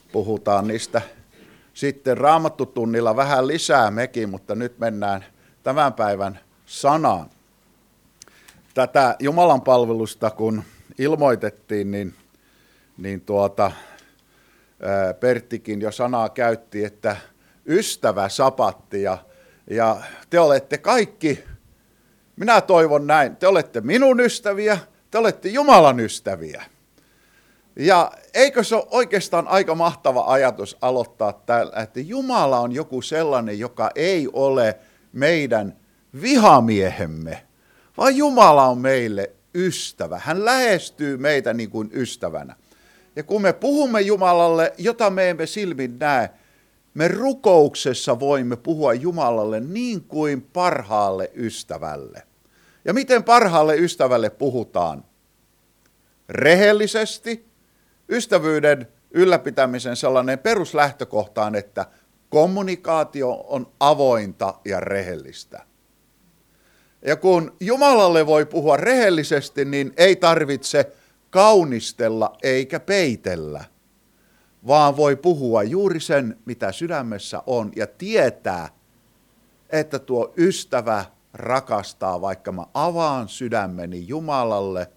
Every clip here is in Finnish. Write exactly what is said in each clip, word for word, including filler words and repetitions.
puhutaan niistä sitten Raamattutunnilla vähän lisää mekin, mutta nyt mennään tämän päivän sanaan. Tätä Jumalan palvelusta kun ilmoitettiin, niin, niin tuota, ää, Perttikin jo sanaa käytti, että ystävä sapatti ja, ja te olette kaikki, minä toivon näin, te olette minun ystäviä, te olette Jumalan ystäviä. Ja eikö se ole oikeastaan aika mahtava ajatus aloittaa täällä, että Jumala on joku sellainen, joka ei ole meidän vihamiehemme, vaan Jumala on meille ystävä. Hän lähestyy meitä niin kuin ystävänä. Ja kun me puhumme Jumalalle, jota me emme silmin näe, me rukouksessa voimme puhua Jumalalle niin kuin parhaalle ystävälle. Ja miten parhaalle ystävälle puhutaan? Rehellisesti. Ystävyyden ylläpitämisen sellainen peruslähtökohta on, että kommunikaatio on avointa ja rehellistä. Ja kun Jumalalle voi puhua rehellisesti, niin ei tarvitse kaunistella eikä peitellä, vaan voi puhua juuri sen, mitä sydämessä on, ja tietää, että tuo ystävä rakastaa, vaikka mä avaan sydämeni Jumalalle,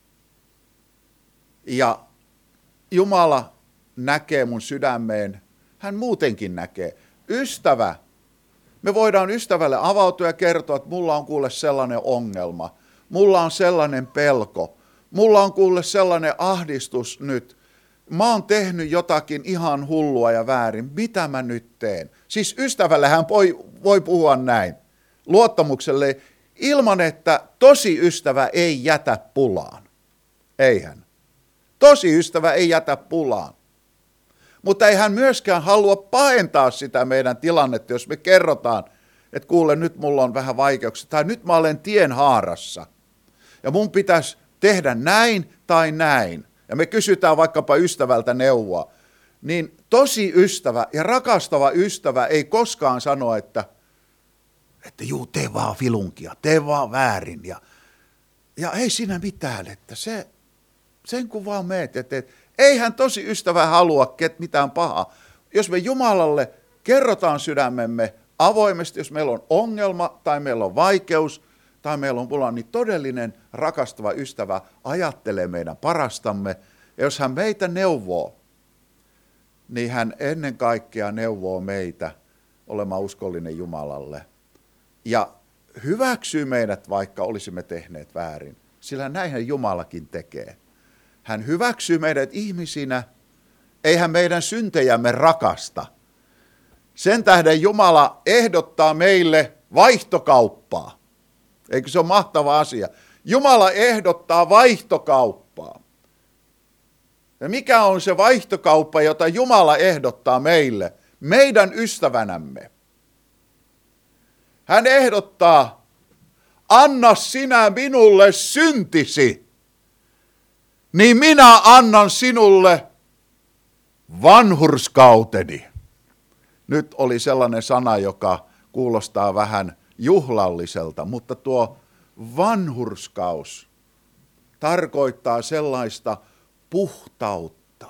ja Jumala näkee mun sydämeen, hän muutenkin näkee. Ystävä, me voidaan ystävälle avautua ja kertoa, että mulla on kuule sellainen ongelma, mulla on sellainen pelko, mulla on kuule sellainen ahdistus nyt, mä oon tehnyt jotakin ihan hullua ja väärin, mitä mä nyt teen? Siis ystävälle hän voi, voi puhua näin, luottamukselle, ilman että tosi ystävä ei jätä pulaan, eihän. Tosi ystävä ei jätä pulaan. Mutta ei hän myöskään halua pahentaa sitä meidän tilannetta, jos me kerrotaan, että kuule nyt mulla on vähän vaikeuksia, tai nyt mä olen tienhaarassa, ja mun pitäisi tehdä näin tai näin, ja me kysytään vaikkapa ystävältä neuvoa, niin tosi ystävä ja rakastava ystävä ei koskaan sano, että, että juu, tee vaan filunkia, tee vaan väärin, ja, ja ei siinä mitään, että se... Sen kun vaan meet ja teet. Eihän tosi ystävä halua mitään pahaa. Jos me Jumalalle kerrotaan sydämemme avoimesti, jos meillä on ongelma tai meillä on vaikeus tai meillä on pula, niin todellinen rakastava ystävä ajattelee meidän parastamme. Ja jos hän meitä neuvoo, niin hän ennen kaikkea neuvoo meitä olemaan uskollinen Jumalalle. Ja hyväksyy meidät, vaikka olisimme tehneet väärin. Sillä näinhän Jumalakin tekee. Hän hyväksyy meidät ihmisinä, eihän meidän syntejämme rakasta. Sen tähden Jumala ehdottaa meille vaihtokauppaa. Eikö se ole mahtava asia? Jumala ehdottaa vaihtokauppaa. Ja mikä on se vaihtokauppa, jota Jumala ehdottaa meille, meidän ystävänämme? Hän ehdottaa, anna sinä minulle syntisi. Niin minä annan sinulle vanhurskauteni. Nyt oli sellainen sana, joka kuulostaa vähän juhlalliselta, mutta tuo vanhurskaus tarkoittaa sellaista puhtautta,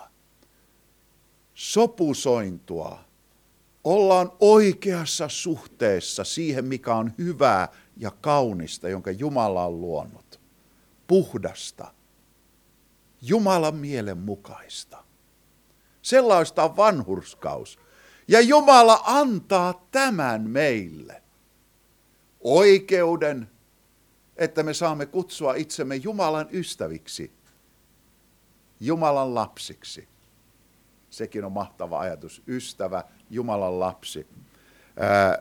sopusointua. Ollaan oikeassa suhteessa siihen, mikä on hyvää ja kaunista, jonka Jumala on luonut. Puhdasta. Jumalan mielen mukaista. Sellaista on vanhurskaus. Ja Jumala antaa tämän meille. Oikeuden, että me saamme kutsua itsemme Jumalan ystäviksi. Jumalan lapsiksi. Sekin on mahtava ajatus. Ystävä, Jumalan lapsi. Ää,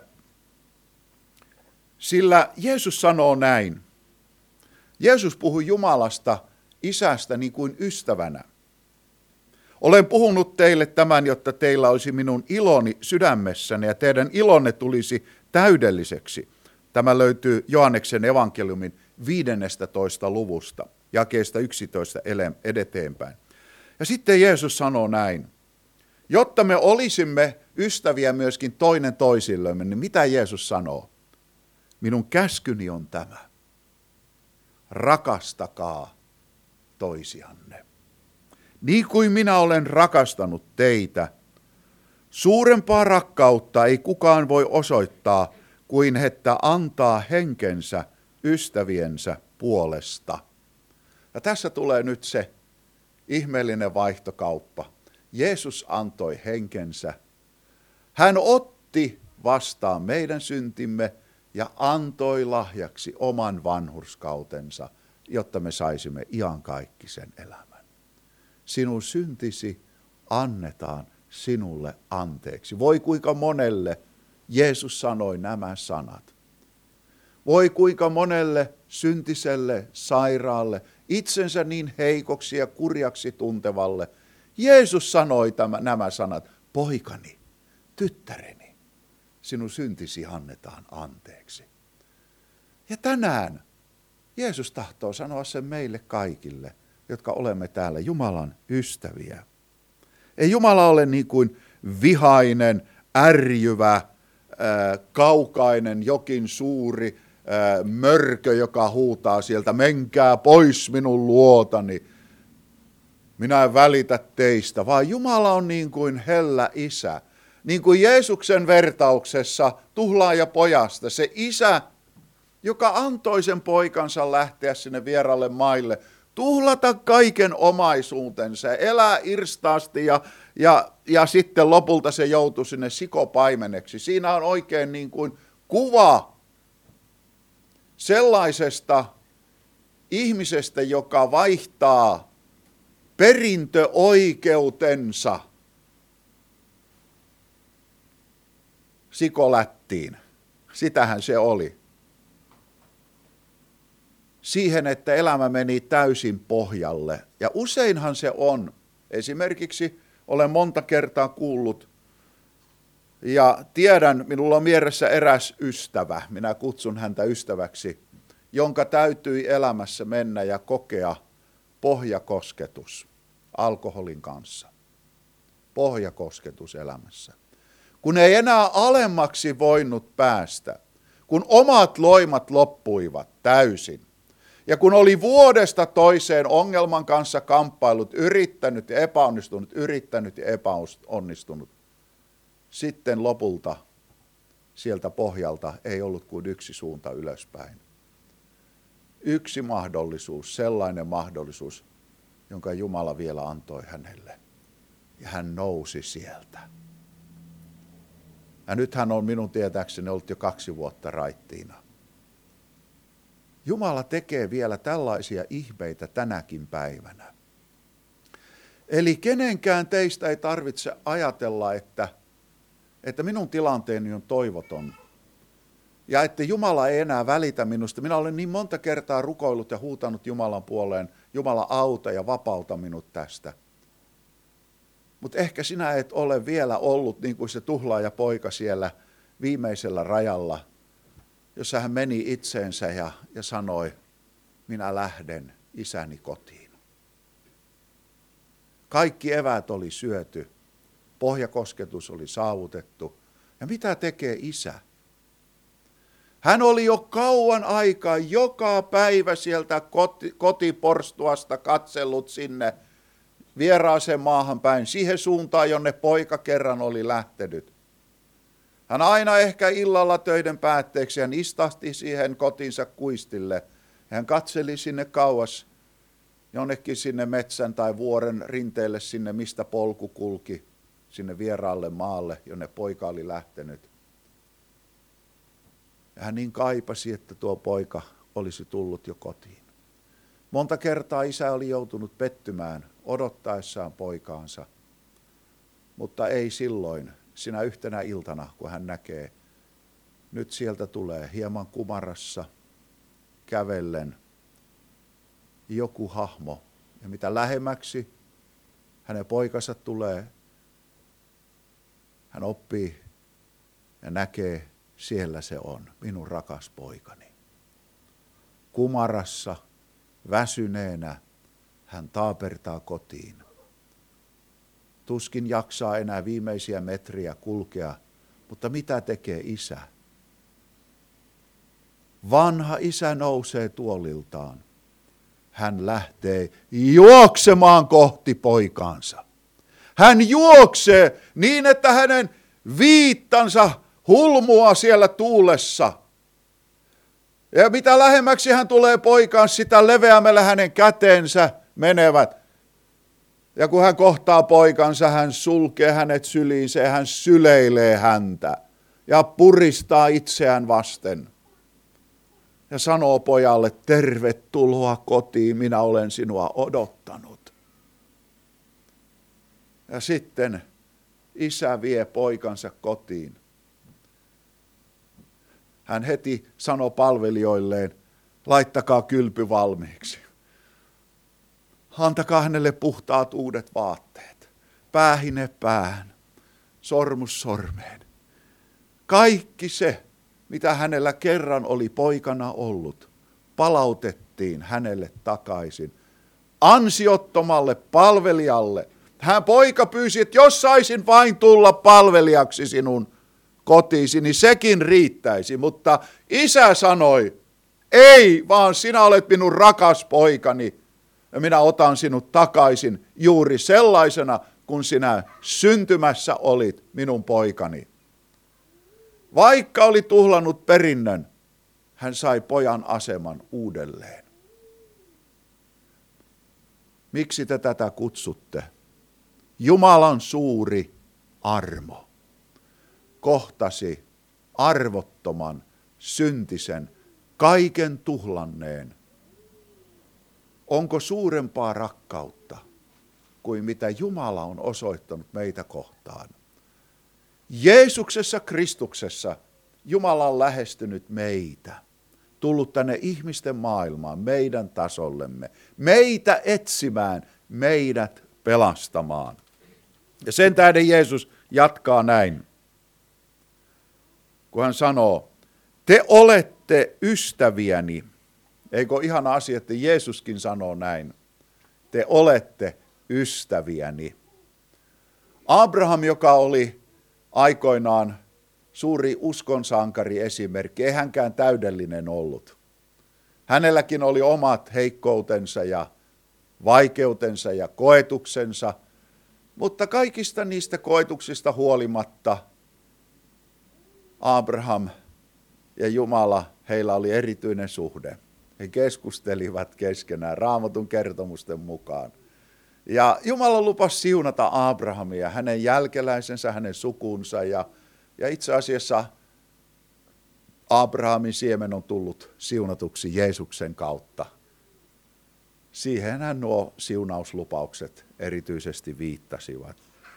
sillä Jeesus sanoo näin. Jeesus puhui Jumalasta Isästä niin kuin ystävänä. Olen puhunut teille tämän, jotta teillä olisi minun iloni sydämessäni ja teidän ilonne tulisi täydelliseksi. Tämä löytyy Johanneksen evankeliumin viidennestätoista luvusta, jakeesta yksitoista eteenpäin. Ja sitten Jeesus sanoo näin, jotta me olisimme ystäviä myöskin toinen toisillemme, niin mitä Jeesus sanoo? Minun käskyni on tämä. Rakastakaa toisianne. niin kuin minä olen rakastanut teitä. Suurempaa rakkautta ei kukaan voi osoittaa kuin että antaa henkensä ystäviensä puolesta. Ja tässä tulee nyt se ihmeellinen vaihtokauppa. Jeesus antoi henkensä. Hän otti vastaan meidän syntimme ja antoi lahjaksi oman vanhurskautensa, jotta me saisimme iankaikkisen elämän. Sinun syntisi annetaan sinulle anteeksi. Voi kuinka monelle Jeesus sanoi nämä sanat. Voi kuinka monelle syntiselle, sairaalle, itsensä niin heikoksi ja kurjaksi tuntevalle Jeesus sanoi tämä, nämä sanat. Poikani, tyttäreni, sinun syntisi annetaan anteeksi. Ja tänään Jeesus tahtoo sanoa sen meille kaikille, jotka olemme täällä Jumalan ystäviä. Ei Jumala ole niin kuin vihainen, ärjyvä, äh, kaukainen, jokin suuri äh, mörkö, joka huutaa sieltä, menkää pois minun luotani, minä en välitä teistä, vaan Jumala on niin kuin hellä isä. Niin kuin Jeesuksen vertauksessa tuhlaaja pojasta, se isä, joka antoi sen poikansa lähteä sinne vieralle maille, tuhlata kaiken omaisuutensa, elää irstaasti ja, ja, ja sitten lopulta se joutui sinne sikopaimeneksi. Siinä on oikein niin kuin kuva sellaisesta ihmisestä, joka vaihtaa perintöoikeutensa sikolättiin. Sitähän se oli. Siihen, että elämä meni täysin pohjalle. Ja useinhan se on. Esimerkiksi olen monta kertaa kuullut ja tiedän, minulla on mielessä eräs ystävä, minä kutsun häntä ystäväksi, jonka täytyi elämässä mennä ja kokea pohjakosketus alkoholin kanssa. Pohjakosketus elämässä. Kun ei enää alemmaksi voinut päästä, kun omat loimat loppuivat täysin, ja kun oli vuodesta toiseen ongelman kanssa kamppailut, yrittänyt ja epäonnistunut, yrittänyt ja epäonnistunut, sitten lopulta sieltä pohjalta ei ollut kuin yksi suunta ylöspäin. Yksi mahdollisuus, sellainen mahdollisuus, jonka Jumala vielä antoi hänelle. Ja hän nousi sieltä. Ja nyt hän on minun tietääkseni ollut jo kaksi vuotta raittiina. Jumala tekee vielä tällaisia ihmeitä tänäkin päivänä. Eli kenenkään teistä ei tarvitse ajatella, että, että minun tilanteeni on toivoton. Ja että Jumala ei enää välitä minusta. Minä olen niin monta kertaa rukoillut ja huutanut Jumalan puoleen, Jumala auta ja vapauta minut tästä. Mutta ehkä sinä et ole vielä ollut niin kuin se tuhlaaja poika siellä viimeisellä rajalla, jossa hän meni itseensä ja, ja sanoi, minä lähden isäni kotiin. Kaikki eväät oli syöty, pohjakosketus oli saavutettu. Ja mitä tekee isä? Hän oli jo kauan aikaa joka päivä sieltä koti, kotiporstuasta katsellut sinne vieraaseen maahan päin, siihen suuntaan, jonne poika kerran oli lähtenyt. Hän aina ehkä illalla töiden päätteeksi, hän istahti siihen kotinsa kuistille. Hän katseli sinne kauas, jonnekin sinne metsän tai vuoren rinteelle sinne, mistä polku kulki, sinne vieraalle maalle, jonne poika oli lähtenyt. Ja hän niin kaipasi, että tuo poika olisi tullut jo kotiin. Monta kertaa isä oli joutunut pettymään odottaessaan poikaansa, mutta ei silloin, sinä yhtenä iltana, kun hän näkee, nyt sieltä tulee hieman kumarassa, kävellen, joku hahmo. Ja mitä lähemmäksi hänen poikansa tulee, hän oppii ja näkee, siellä se on, minun rakas poikani. Kumarassa, väsyneenä, hän taapertaa kotiin. Tuskin jaksaa enää viimeisiä metriä kulkea, mutta mitä tekee isä? Vanha isä nousee tuoliltaan hän lähtee juoksemaan kohti poikaansa. Hän juoksee niin, että hänen viittansa hulmua siellä tuulessa. Ja mitä lähemmäksi hän tulee poikaan, sitä leveämmällä hänen käteensä menevät. Ja kun hän kohtaa poikansa, hän sulkee hänet syliinsä ja hän syleilee häntä ja puristaa itseään vasten. Ja sanoo pojalle, tervetuloa kotiin, minä olen sinua odottanut. Ja sitten isä vie poikansa kotiin. Hän heti sanoi palvelijoilleen, laittakaa kylpy valmiiksi. Antakaa hänelle puhtaat uudet vaatteet. Päähine päähän, sormus sormeen. Kaikki se, mitä hänellä kerran oli poikana ollut, palautettiin hänelle takaisin. Ansiottomalle palvelijalle. Hän poika pyysi, että jos saisin vain tulla palvelijaksi sinun kotiisi, niin sekin riittäisi. Mutta isä sanoi, ei, vaan sinä olet minun rakas poikani ja minä otan sinut takaisin juuri sellaisena, kun sinä syntymässä olit minun poikani. Vaikka oli tuhlannut perinnön, hän sai pojan aseman uudelleen. Miksi te tätä kutsutte? Jumalan suuri armo kohtasi arvottoman, syntisen, kaiken tuhlanneen. Onko suurempaa rakkautta kuin mitä Jumala on osoittanut meitä kohtaan? Jeesuksessa Kristuksessa Jumala on lähestynyt meitä, tullut tänne ihmisten maailmaan, meidän tasollemme, meitä etsimään, meidät pelastamaan. Ja sen tähden Jeesus jatkaa näin, kun hän sanoo, te olette ystäviäni. Eikö ihana asia, että Jeesuskin sanoo näin, te olette ystäviäni. Abraham, joka oli aikoinaan suuri uskonsankari esimerkki, ei hänkään täydellinen ollut. Hänelläkin oli omat heikkoutensa ja vaikeutensa ja koetuksensa, mutta kaikista niistä koetuksista huolimatta Abraham ja Jumala, heillä oli erityinen suhde. He keskustelivat keskenään Raamatun kertomusten mukaan. Ja Jumala lupasi siunata Abrahamia, hänen jälkeläisensä, hänen sukunsa ja, ja itse asiassa Abrahamin siemen on tullut siunatuksi Jeesuksen kautta. Siihenhän nuo siunauslupaukset erityisesti viittasivat.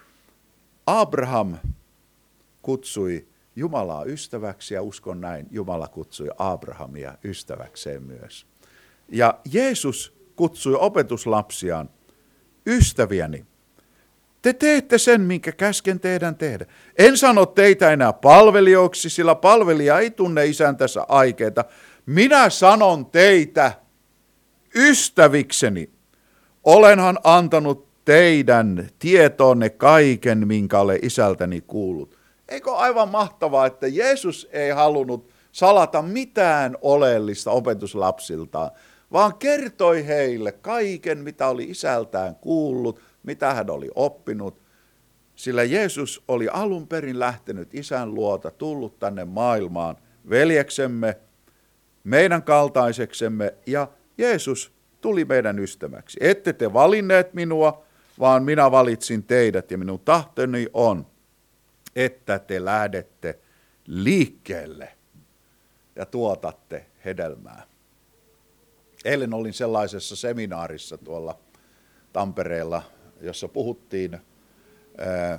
Abraham kutsui Jumalaa ystäväksi ja uskon näin, Jumala kutsui Abrahamia ystäväkseen myös. Ja Jeesus kutsui opetuslapsiaan ystäviäni. Te teette sen, minkä käsken teidän tehdä. En sano teitä enää palvelijoiksi, sillä palvelija ei tunne isäntänsä aikeita. Minä sanon teitä ystävikseni. Olenhan antanut teidän tietoonne kaiken, minkä olen isältäni kuullut. Eikö aivan mahtavaa, että Jeesus ei halunnut salata mitään oleellista opetuslapsiltaan, vaan kertoi heille kaiken, mitä oli isältään kuullut, mitä hän oli oppinut. Sillä Jeesus oli alun perin lähtenyt isän luota, tullut tänne maailmaan veljeksemme, meidän kaltaiseksemme, ja Jeesus tuli meidän ystäväksi. Ette te valinneet minua, vaan minä valitsin teidät, ja minun tahtoni on, että te lähdette liikkeelle ja tuotatte hedelmää. Eilen olin sellaisessa seminaarissa tuolla Tampereella, jossa puhuttiin, ää,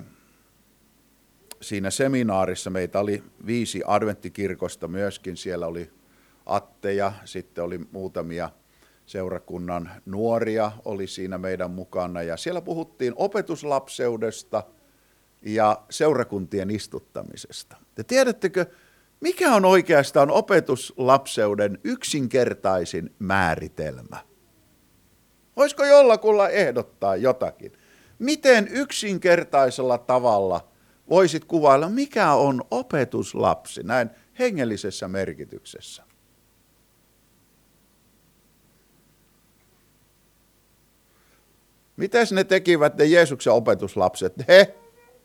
siinä seminaarissa meitä oli viisi adventtikirkosta myöskin, siellä oli atteja, sitten oli muutamia seurakunnan nuoria oli siinä meidän mukana ja siellä puhuttiin opetuslapseudesta ja seurakuntien istuttamisesta. Ja tiedättekö, mikä on oikeastaan opetuslapseuden yksinkertaisin määritelmä? Voisiko jollakulla ehdottaa jotakin? Miten yksinkertaisella tavalla voisit kuvailla, mikä on opetuslapsi näin hengellisessä merkityksessä? Mites ne tekivät ne Jeesuksen opetuslapset? He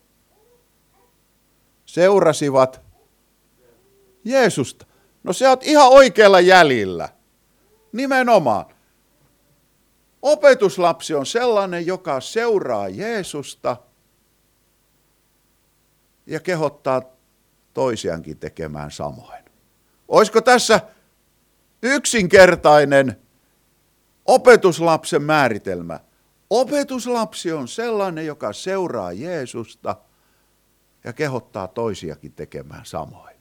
seurasivat Jeesusta. No sä oot ihan oikealla jäljellä. Nimenomaan. Opetuslapsi on sellainen, joka seuraa Jeesusta ja kehottaa toisiankin tekemään samoin. Olisiko tässä yksinkertainen opetuslapsen määritelmä? Opetuslapsi on sellainen, joka seuraa Jeesusta ja kehottaa toisiakin tekemään samoin.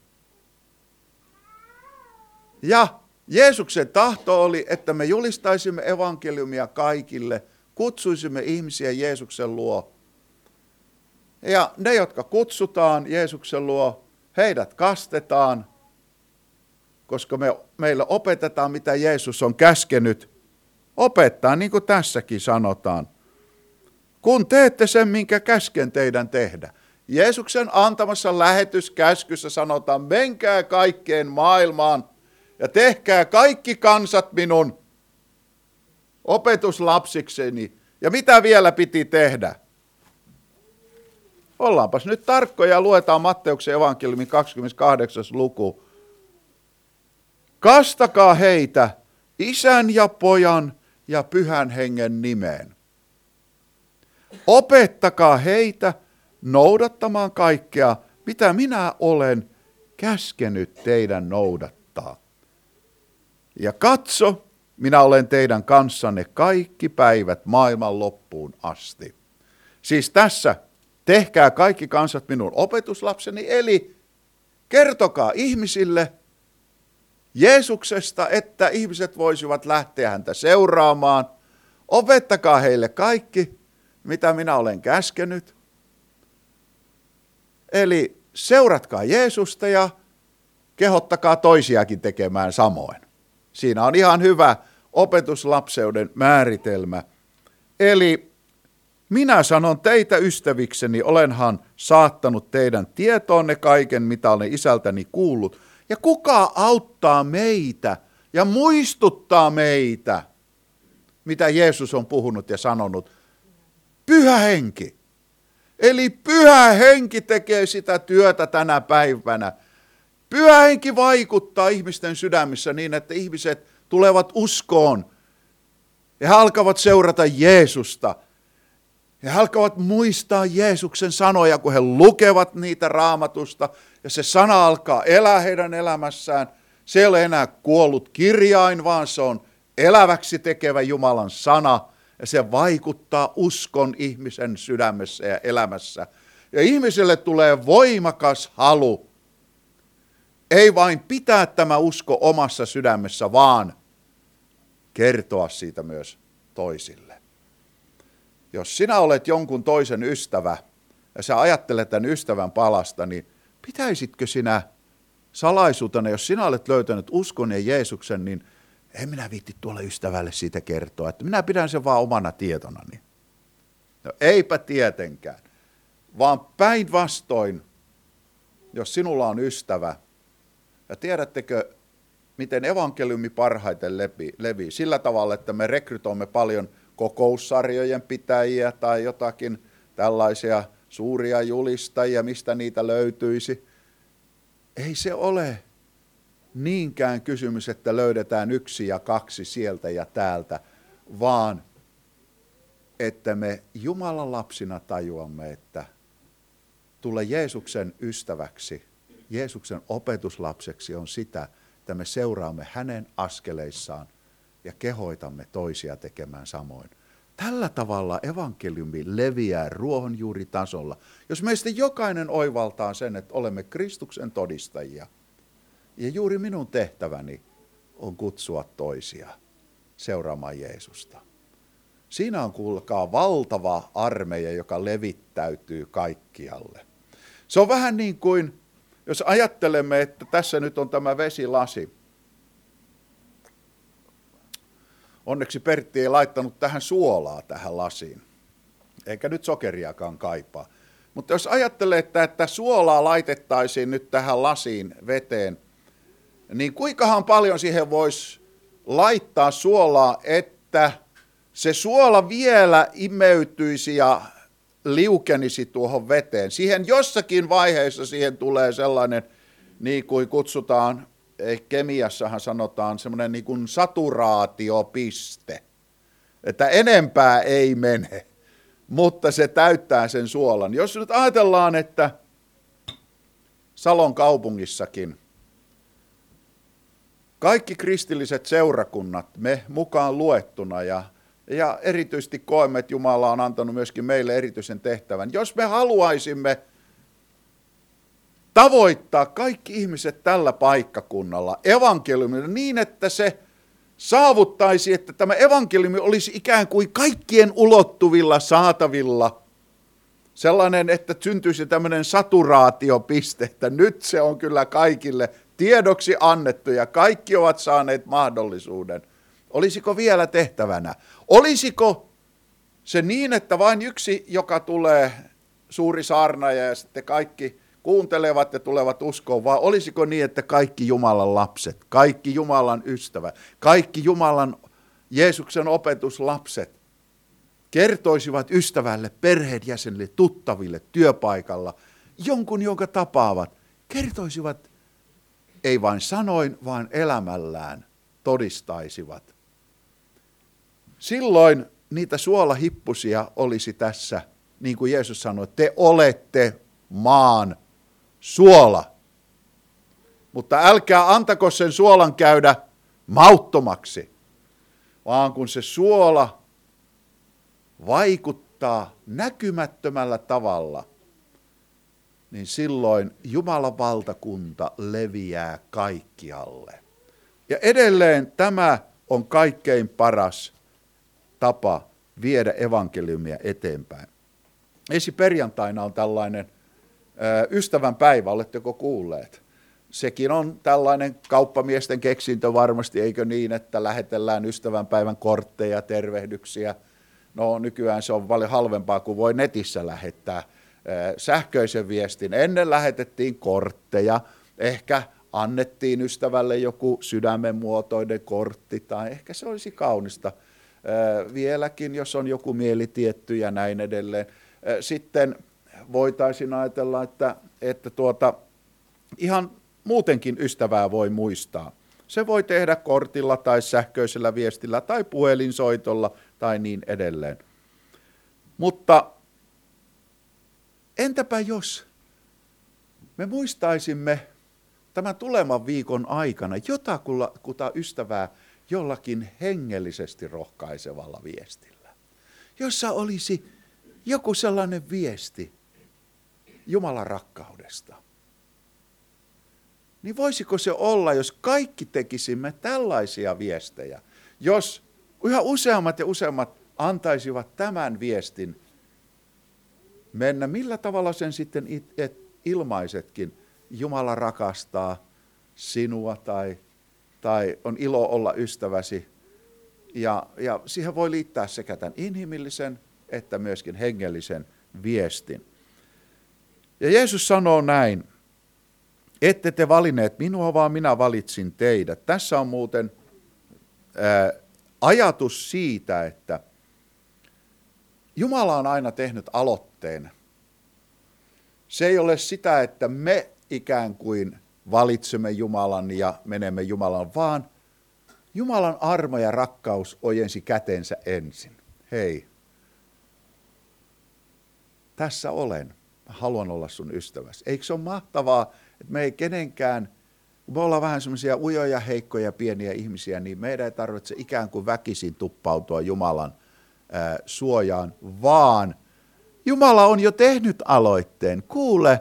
Ja Jeesuksen tahto oli, että me julistaisimme evankeliumia kaikille, kutsuisimme ihmisiä Jeesuksen luo. Ja ne, jotka kutsutaan Jeesuksen luo, heidät kastetaan, koska me, meille opetetaan, mitä Jeesus on käskenyt opettaa, niin kuin tässäkin sanotaan. Kun teette sen, minkä käsken teidän tehdä. Jeesuksen antamassa lähetyskäskyssä sanotaan, menkää kaikkeen maailmaan ja tehkää kaikki kansat minun opetuslapsikseni. Ja mitä vielä piti tehdä? Ollaanpas nyt tarkkoja ja luetaan Matteuksen evankeliumin kaksikymmentäkahdeksas luku. Kastakaa heitä Isän ja Pojan ja Pyhän Hengen nimeen. Opettakaa heitä noudattamaan kaikkea, mitä minä olen käskenyt teidän noudattaa. Ja katso, minä olen teidän kanssanne kaikki päivät maailman loppuun asti. Siis tässä tehkää kaikki kansat minun opetuslapseni, eli kertokaa ihmisille Jeesuksesta, että ihmiset voisivat lähteä häntä seuraamaan. Opettakaa heille kaikki, mitä minä olen käskenyt. Eli seuratkaa Jeesusta ja kehottakaa toisiakin tekemään samoin. Siinä on ihan hyvä opetuslapseuden määritelmä. Eli minä sanon teitä ystävikseni, olenhan saattanut teidän tietoonne kaiken, mitä olen isältäni kuullut. Ja kuka auttaa meitä ja muistuttaa meitä, mitä Jeesus on puhunut ja sanonut? Pyhä Henki. Eli Pyhä Henki tekee sitä työtä tänä päivänä. Pyhä Henki vaikuttaa ihmisten sydämissä niin, että ihmiset tulevat uskoon. Ja he alkavat seurata Jeesusta. Ja he alkavat muistaa Jeesuksen sanoja, kun he lukevat niitä Raamatusta. Ja se sana alkaa elää heidän elämässään. Se ei ole enää kuollut kirjain, vaan se on eläväksi tekevä Jumalan sana. Ja se vaikuttaa uskon ihmisen sydämessä ja elämässä. Ja ihmiselle tulee voimakas halu. Ei vain pitää tämä usko omassa sydämessä, vaan kertoa siitä myös toisille. Jos sinä olet jonkun toisen ystävä ja sä ajattelet tämän ystävän palasta, niin pitäisitkö sinä salaisuutena, jos sinä olet löytänyt uskon ja Jeesuksen, niin en minä viitti tuolle ystävälle siitä kertoa, että minä pidän sen vaan omana tietonani. No eipä tietenkään, vaan päinvastoin, jos sinulla on ystävä, ja tiedättekö, miten evankeliumi parhaiten levii? Sillä tavalla, että me rekrytoimme paljon kokoussarjojen pitäjiä tai jotakin tällaisia suuria julistajia, mistä niitä löytyisi. Ei se ole niinkään kysymys, että löydetään yksi ja kaksi sieltä ja täältä, vaan että me Jumalan lapsina tajuamme, että tule Jeesuksen ystäväksi, Jeesuksen opetuslapseksi on sitä, että me seuraamme hänen askeleissaan ja kehoitamme toisia tekemään samoin. Tällä tavalla evankeliumi leviää ruohonjuuritasolla. Jos meistä jokainen oivaltaa sen, että olemme Kristuksen todistajia, ja juuri minun tehtäväni on kutsua toisia seuraamaan Jeesusta. Siinä on kuulkaa valtava armeija, joka levittäytyy kaikkialle. Se on vähän niin kuin, jos ajattelemme, että tässä nyt on tämä vesilasi. Onneksi Pertti ei laittanut tähän suolaa tähän lasiin, eikä nyt sokeriakaan kaipaa. Mutta jos ajattelee, että, että suolaa laitettaisiin nyt tähän lasiin veteen, niin kuinkahan paljon siihen voisi laittaa suolaa, että se suola vielä imeytyisi ja liukenisi tuohon veteen. Siihen jossakin vaiheessa siihen tulee sellainen, niin kuin kutsutaan, kemiassahan sanotaan, semmoinen niin kuin saturaatiopiste, että enempää ei mene, mutta se täyttää sen suolan. Jos nyt ajatellaan, että Salon kaupungissakin kaikki kristilliset seurakunnat, me mukaan luettuna ja, ja erityisesti koemme, että Jumala on antanut myöskin meille erityisen tehtävän. Jos me haluaisimme tavoittaa kaikki ihmiset tällä paikkakunnalla evankeliumilla niin, että se saavuttaisi, että tämä evankeliumi olisi ikään kuin kaikkien ulottuvilla, saatavilla, sellainen, että syntyisi tämmöinen saturaatiopiste, että nyt se on kyllä kaikille tiedoksi annettu ja kaikki ovat saaneet mahdollisuuden. Olisiko vielä tehtävänä? Olisiko se niin, että vain yksi, joka tulee suuri saarnaaja ja sitten kaikki kuuntelevat ja tulevat uskoon, vai olisiko niin, että kaikki Jumalan lapset, kaikki Jumalan ystävät, kaikki Jumalan Jeesuksen opetuslapset kertoisivat ystävälle, perheenjäsenille, tuttaville, työpaikalla, jonkun, jonka tapaavat, kertoisivat, ei vain sanoin, vaan elämällään todistaisivat. Silloin niitä suolahippusia olisi tässä, niin kuin Jeesus sanoi, te olette maan suola. Mutta älkää antako sen suolan käydä mauttomaksi, vaan kun se suola vaikuttaa näkymättömällä tavalla, niin silloin Jumalan valtakunta leviää kaikkialle. Ja edelleen tämä on kaikkein paras tapa viedä evankeliumia eteenpäin. Ensi perjantaina on tällainen ö, ystävän päivä, oletteko kuulleet? Sekin on tällainen kauppamiesten keksintö varmasti, eikö niin, että lähetellään ystävänpäivän kortteja, tervehdyksiä. No nykyään se on paljon halvempaa kuin voi netissä lähettää sähköisen viestin. Ennen lähetettiin kortteja, ehkä annettiin ystävälle joku sydämen muotoinen kortti, tai ehkä se olisi kaunista vieläkin, jos on joku mielitietty ja näin edelleen. Sitten voitaisiin ajatella, että, että tuota, ihan muutenkin ystävää voi muistaa. Se voi tehdä kortilla tai sähköisellä viestillä tai puhelinsoitolla tai niin edelleen. Mutta entäpä jos me muistaisimme tämän tulevan viikon aikana jotakuta ystävää jollakin hengellisesti rohkaisevalla viestillä, jossa olisi joku sellainen viesti Jumalan rakkaudesta. Niin voisiko se olla, jos kaikki tekisimme tällaisia viestejä, jos yhä useammat ja useammat antaisivat tämän viestin mennä, millä tavalla sen sitten ilmaisetkin, Jumala rakastaa sinua tai, tai on ilo olla ystäväsi. Ja, ja siihen voi liittää sekä tämän inhimillisen että myöskin hengellisen viestin. Ja Jeesus sanoo näin, ette te valinneet minua, vaan minä valitsin teidät. Tässä on muuten ää, ajatus siitä, että Jumala on aina tehnyt aloitteen. Se ei ole sitä, että me ikään kuin valitsemme Jumalan ja menemme Jumalan, vaan Jumalan armo ja rakkaus ojensi kätensä ensin. Hei, tässä olen. Mä haluan olla sun ystäväsi. Eikö se ole mahtavaa, että me ei kenenkään, kun me ollaan vähän semmoisia ujoja, heikkoja, pieniä ihmisiä, niin meidän ei tarvitse ikään kuin väkisin tuppautua Jumalan ää, suojaan, vaan Jumala on jo tehnyt aloitteen. Kuule,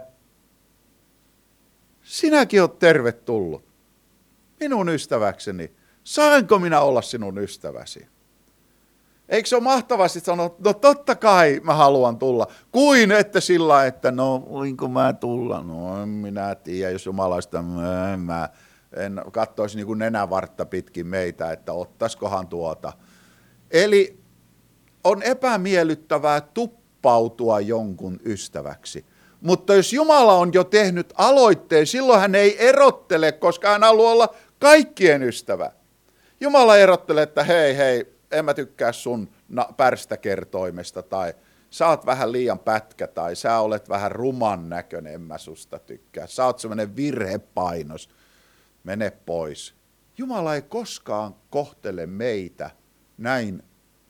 sinäkin olet tervetullut minun ystäväkseni. Saanko minä olla sinun ystäväsi? Eikö se ole mahtavasti sanoa, no totta kai mä haluan tulla, kuin että sillä, että no voinko mä tulla, no en minä tiedä, jos Jumalaista en mä en katsoisi niin kuin nenävartta pitkin meitä, että ottaisikohan tuota. Eli on epämiellyttävää tuppautua jonkun ystäväksi. Mutta jos Jumala on jo tehnyt aloitteen, silloin hän ei erottele, koska hän haluaa olla kaikkien ystävä. Jumala erottelee, että hei hei, en mä tykkää sun pärstäkertoimesta, tai sä oot vähän liian pätkä, tai sä olet vähän ruman näköinen, en mä susta tykkää. Sä oot semmoinen virhepainos, mene pois. Jumala ei koskaan kohtele meitä näin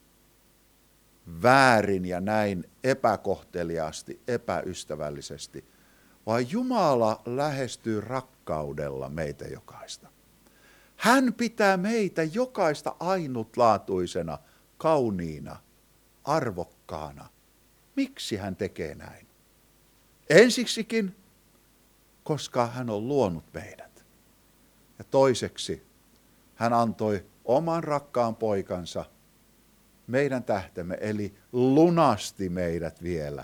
väärin ja näin epäkohteliaasti, epäystävällisesti, vaan Jumala lähestyy rakkaudella meitä jokaista. Hän pitää meitä jokaista ainutlaatuisena, kauniina, arvokkaana. Miksi hän tekee näin? Ensiksikin, koska hän on luonut meidät. Ja toiseksi, hän antoi oman rakkaan poikansa meidän tähtemme, eli lunasti meidät vielä.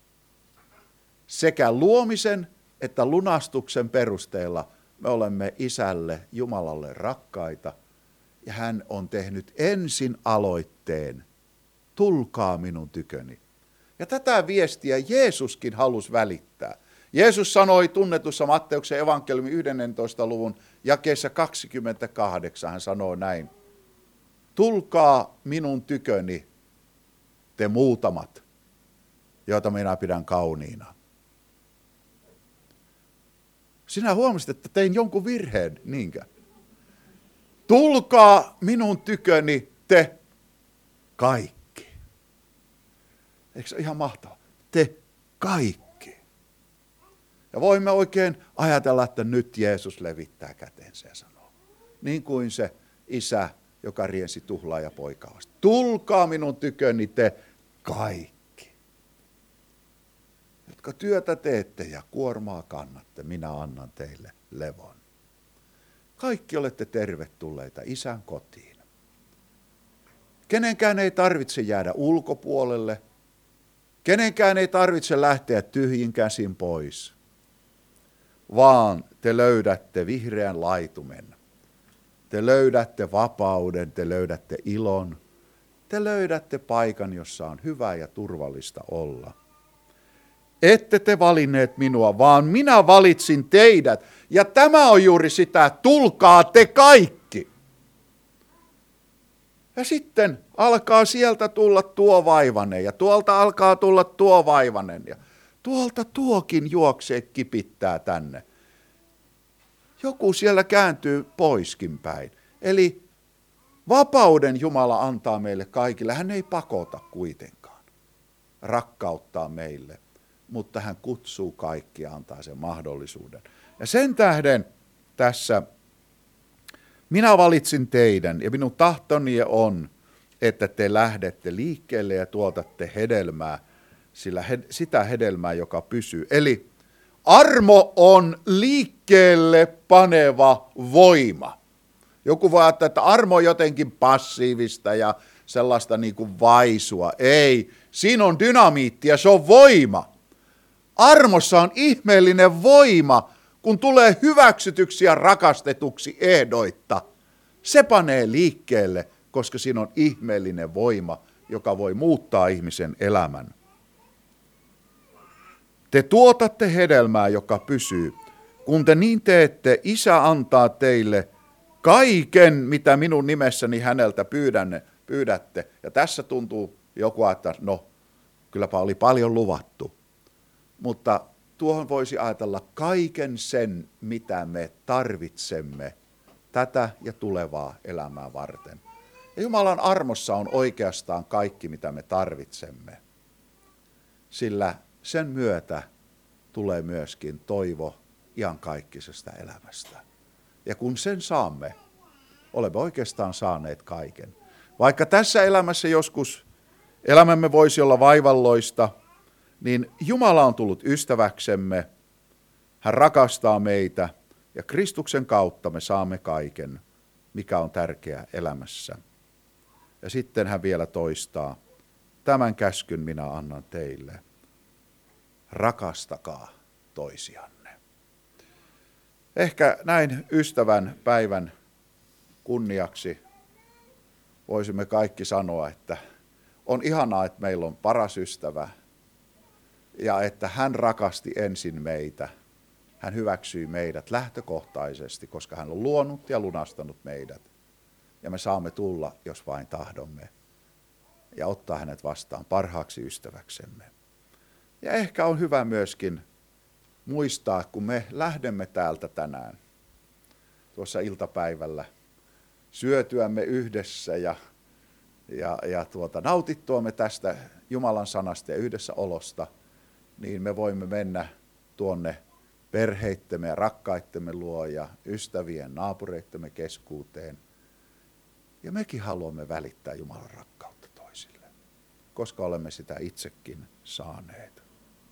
Sekä luomisen että lunastuksen perusteella me olemme Isälle, Jumalalle rakkaita, ja hän on tehnyt ensin aloitteen, tulkaa minun tyköni. Ja tätä viestiä Jeesuskin halusi välittää. Jeesus sanoi tunnetussa Matteuksen evankeliumin yhdentoista luvun jakeessa kaksikymmentäkahdeksan, hän sanoo näin. Tulkaa minun tyköni, te muutamat, joita minä pidän kauniina. Sinä huomasit, että tein jonkun virheen, niinkö? Tulkaa minun tyköni, te kaikki. Eikö se ole ihan mahtavaa? Te kaikki. Ja voimme oikein ajatella, että nyt Jeesus levittää kätensä ja sanoo. Niin kuin se isä, joka riensi tuhlaa ja poikaa vasta. Tulkaa minun tyköni te kaikki, jotka työtä teette ja kuormaa kannatte, minä annan teille levon. Kaikki olette tervetulleita Isän kotiin. Kenenkään ei tarvitse jäädä ulkopuolelle. Kenenkään ei tarvitse lähteä tyhjin käsin pois, vaan te löydätte vihreän laitumen. Te löydätte vapauden, te löydätte ilon, te löydätte paikan, jossa on hyvä ja turvallista olla. Ette te valinneet minua, vaan minä valitsin teidät. Ja tämä on juuri sitä, tulkaa te kaikki. Ja sitten alkaa sieltä tulla tuo vaivanen ja tuolta alkaa tulla tuo vaivanen ja tuolta tuokin juoksee kipittää tänne. Joku siellä kääntyy poiskin päin. Eli vapauden Jumala antaa meille kaikille. Hän ei pakota kuitenkaan rakkauttaa meille, mutta hän kutsuu kaikki ja antaa sen mahdollisuuden. Ja sen tähden tässä minä valitsin teidän ja minun tahtoni on, että te lähdette liikkeelle ja tuotatte hedelmää, sillä he, sitä hedelmää, joka pysyy. Eli armo on liikkeelle paneva voima. Joku voi ajatella, että armo on jotenkin passiivista ja sellaista niin kuin vaisua. Ei, siinä on dynamiittia, se on voima. Armossa on ihmeellinen voima, kun tulee hyväksytyksi ja rakastetuksi ehdoitta. Se panee liikkeelle, koska siinä on ihmeellinen voima, joka voi muuttaa ihmisen elämän. Te tuotatte hedelmää, joka pysyy. Kun te niin teette, Isä antaa teille kaiken, mitä minun nimessäni häneltä pyydänne, pyydätte. Ja tässä tuntuu joku, että no, kylläpä oli paljon luvattu. Mutta tuohon voisi ajatella kaiken sen, mitä me tarvitsemme tätä ja tulevaa elämää varten. Ja Jumalan armossa on oikeastaan kaikki, mitä me tarvitsemme. Sillä sen myötä tulee myöskin toivo iankaikkisesta elämästä. Ja kun sen saamme, olemme oikeastaan saaneet kaiken. Vaikka tässä elämässä joskus elämämme voisi olla vaivalloista, niin Jumala on tullut ystäväksemme, hän rakastaa meitä ja Kristuksen kautta me saamme kaiken, mikä on tärkeää elämässä. Ja sitten hän vielä toistaa, tämän käskyn minä annan teille, rakastakaa toisianne. Ehkä näin ystävän päivän kunniaksi voisimme kaikki sanoa, että on ihanaa, että meillä on paras ystävä ja että hän rakasti ensin meitä. Hän hyväksyi meidät lähtökohtaisesti, koska hän on luonut ja lunastanut meidät. ja me saamme tulla, jos vain tahdomme, ja ottaa hänet vastaan parhaaksi ystäväksemme. Ja ehkä on hyvä myöskin muistaa, kun me lähdemme täältä tänään, tuossa iltapäivällä, syötyämme yhdessä ja, ja, ja tuota, nautittuamme tästä Jumalan sanasta ja yhdessä olosta, niin me voimme mennä tuonne perheittemme ja rakkaittemme luo ja ystävien naapureittemme keskuuteen. Ja mekin haluamme välittää Jumalan rakkautta toisille, koska olemme sitä itsekin saaneet.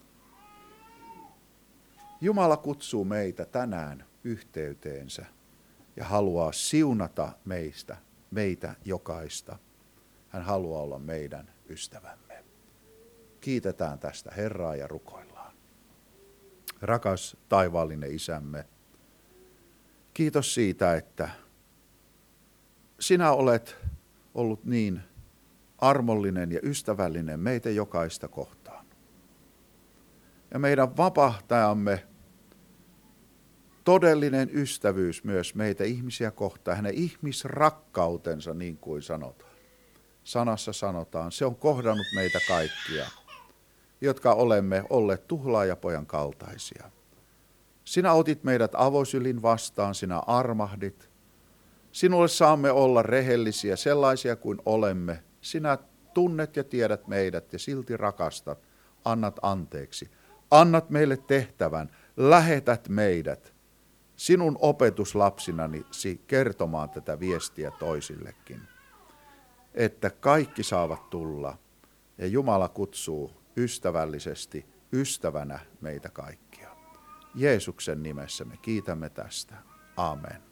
Jumala kutsuu meitä tänään yhteyteensä ja haluaa siunata meistä, meitä jokaista. Hän haluaa olla meidän ystävämme. Kiitetään tästä Herraa ja rukoillaan. Rakas taivaallinen Isämme, kiitos siitä, että sinä olet ollut niin armollinen ja ystävällinen meitä jokaista kohtaan. Ja meidän vapahtajamme todellinen ystävyys myös meitä ihmisiä kohtaan, hänen ihmisrakkautensa niin kuin sanotaan. Sanassa sanotaan, se on kohdannut meitä kaikkia, jotka olemme olleet tuhlaajapojan kaltaisia. Sinä otit meidät avosylin vastaan, sinä armahdit. Sinulle saamme olla rehellisiä, sellaisia kuin olemme. Sinä tunnet ja tiedät meidät ja silti rakastat, annat anteeksi. Annat meille tehtävän, lähetät meidät sinun opetuslapsinasi kertomaan tätä viestiä toisillekin. Että kaikki saavat tulla ja Jumala kutsuu ystävällisesti ystävänä meitä kaikkia. Jeesuksen nimessä me kiitämme tästä. Amen.